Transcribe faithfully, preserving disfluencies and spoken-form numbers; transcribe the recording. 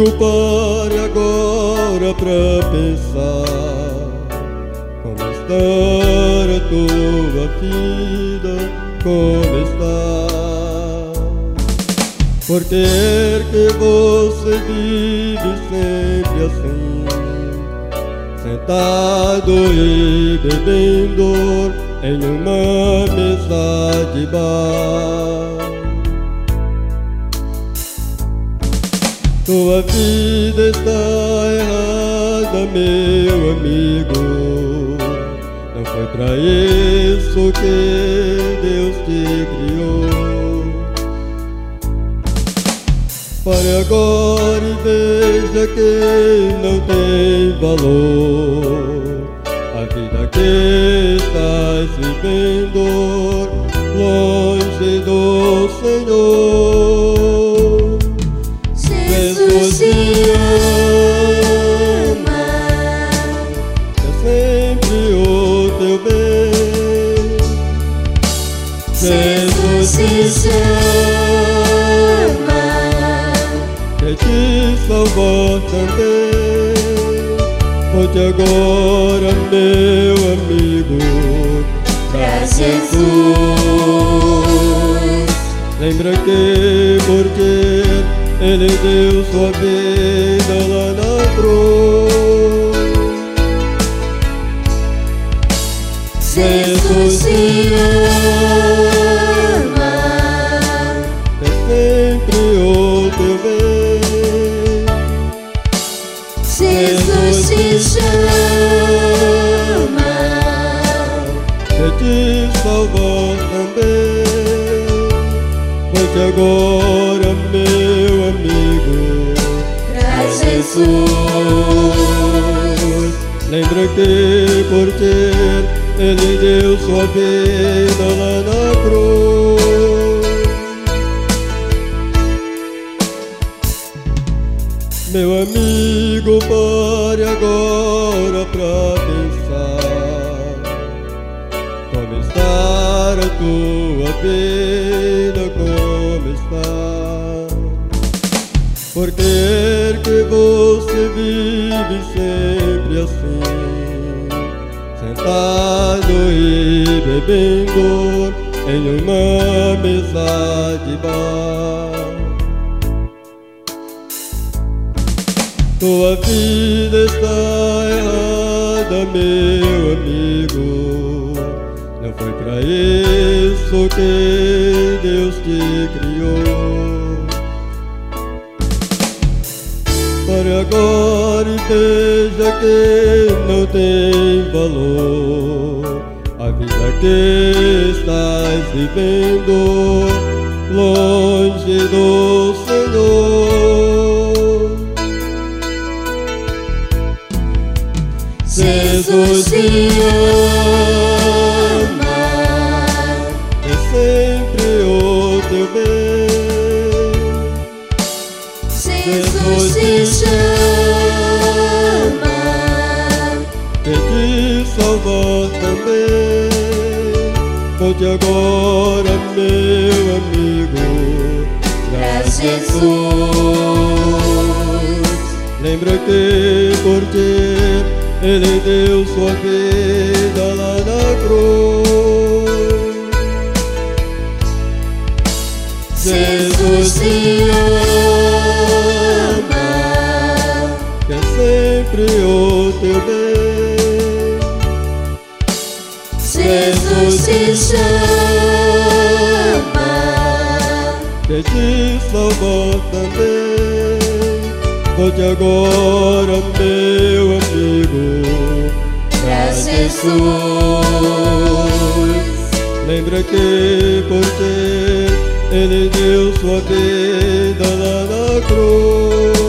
amigo, pare agora pra pensar como está a tua vida, como está. Por que é que você vive sempre assim, sentado e bebendo em uma mesa de bar? Tua vida está errada, meu amigo. Não foi pra isso que Deus te criou. Pare agora e veja que não tem valor a vida que estás vivendo longe do Senhor. Jesus te ama, é sempre o teu bem. Jesus te chama, quer te salvar também. Volte agora, meu amigo, pra Jesus. Lembra que porque Ele deu sua vida lá na cruz. Jesus te ama, É sempre o teu bem. Jesus te chama, Quer te salvar também. Volte agora, meu amigo, pra Jesus. Lembra que por ter Ele deu sua vida lá na cruz. Meu amigo, pare agora pra pensar como está a tua vida, como está. Por que é que você vive sempre assim, sentado e bebendo em uma mesa de bar? Tua vida está errada, meu amigo. Não foi pra isso que Deus te criou. Pare agora e veja que não tem valor a vida que estás vivendo longe do Senhor. Jesus te ama, É sempre o teu bem. Jesus te chama, Quer te salvar também. Volte agora, meu amigo, pra Jesus. Lembra que por ter Ele deu sua vida lá na cruz. Jesus te ama, Quer sempre o teu bem. Jesus te chama, Quer te salvar também. Volte agora, meu amigo, pra Jesus. Lembra que por ter Ele deu sua vida lá na cruz.